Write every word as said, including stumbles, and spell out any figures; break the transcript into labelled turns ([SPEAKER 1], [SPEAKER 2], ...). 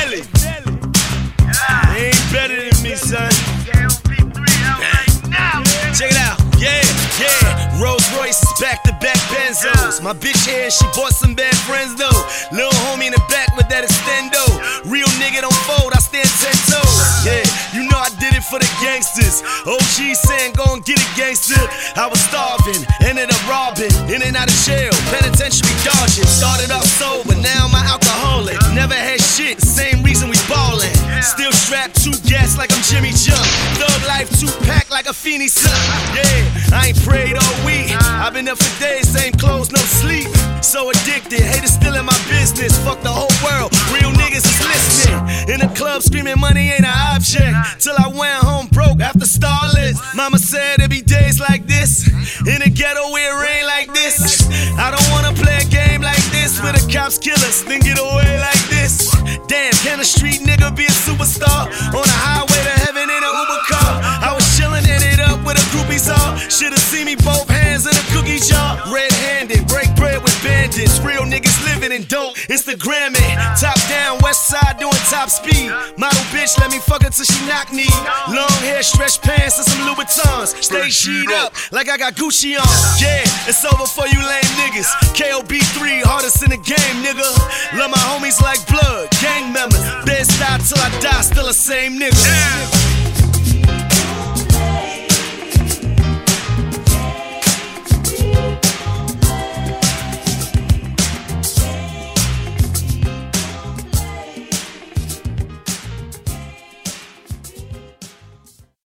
[SPEAKER 1] Nelly. They ain't better than me, son. Check it out, yeah, yeah. Rolls Royces, back-to-back Benzos. My bitch here, she bought some bad friends though. Lil' homie in the back with that extendo. Real nigga don't fold, I stand ten toes. Yeah, you know I did it for the gangsters. O G saying go and get it, gangster. I was starving, ended up robbing. In and out of jail, penitentiary dodging. Started off sober, now I'm an alcoholic. Never had shit, same reason we ballin'. Still strapped, two gas like I'm Jimmy Jump. Thug life, two pack like a Feeny son. Yeah, I ain't prayed all week. I've been up for days, same clothes, no sleep. So addicted, haters still in my business. Fuck the whole world, real niggas is listening. In the club screaming money ain't an object. Till I went home broke after Starlets. Mama said it be days like this. In the ghetto where it rain like this. I don't wanna play a game like this where the cops kill us, then get away like this. Damn, can a street nigga be a superstar? On the highway to heaven in a Uber car. I was chillin', ended up with a groupies all. Should've seen me both hands in a cookie jar. Red-handed, break bread with bandits. Real niggas living and don't Instagram it. Top down, west side doing top speed. Model bitch, let me fuck her till she knock me. Long hair, stretch pants, and some Louboutins. Stay sheet up like I got Gucci on. Yeah, it's over for you lame niggas. K O B three, hardest in the game, nigga. Love my homies like blood, gang members. Bed style till I die, still the same nigga.